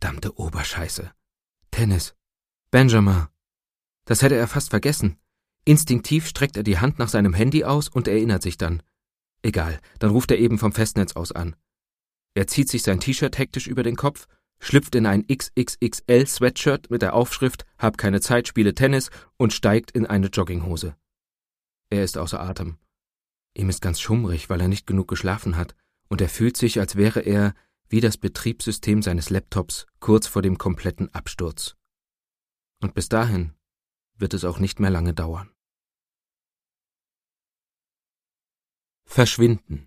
Verdammte Oberscheiße. Tennis. Benjamin. Das hätte er fast vergessen. Instinktiv streckt er die Hand nach seinem Handy aus und erinnert sich dann. Egal, dann ruft er eben vom Festnetz aus an. Er zieht sich sein T-Shirt hektisch über den Kopf, schlüpft in ein XXXL-Sweatshirt mit der Aufschrift »Hab keine Zeit, spiele Tennis« und steigt in eine Jogginghose. Er ist außer Atem. Ihm ist ganz schummrig, weil er nicht genug geschlafen hat, und er fühlt sich, als wäre er, wie das Betriebssystem seines Laptops, kurz vor dem kompletten Absturz. Und bis dahin wird es auch nicht mehr lange dauern. Verschwinden.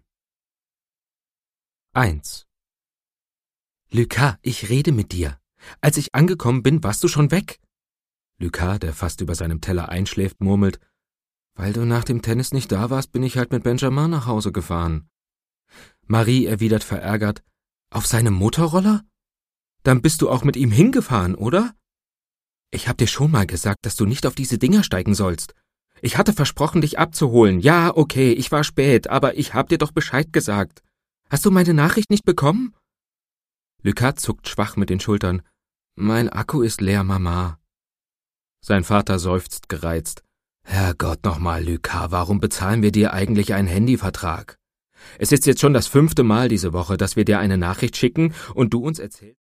1. Lucas, ich rede mit dir. Als ich angekommen bin, warst du schon weg. Lucas, der fast über seinem Teller einschläft, murmelt, weil du nach dem Tennis nicht da warst, bin ich halt mit Benjamin nach Hause gefahren. Marie erwidert verärgert, auf seinem Motorroller? Dann bist du auch mit ihm hingefahren, oder? Ich hab dir schon mal gesagt, dass du nicht auf diese Dinger steigen sollst. Ich hatte versprochen, dich abzuholen. Ja, okay, ich war spät, aber ich hab dir doch Bescheid gesagt. Hast du meine Nachricht nicht bekommen? Lucas zuckt schwach mit den Schultern. Mein Akku ist leer, Mama. Sein Vater seufzt gereizt. Herrgott nochmal, Lucas, warum bezahlen wir dir eigentlich einen Handyvertrag? Es ist jetzt schon das 5. Mal diese Woche, dass wir dir eine Nachricht schicken und du uns erzählst...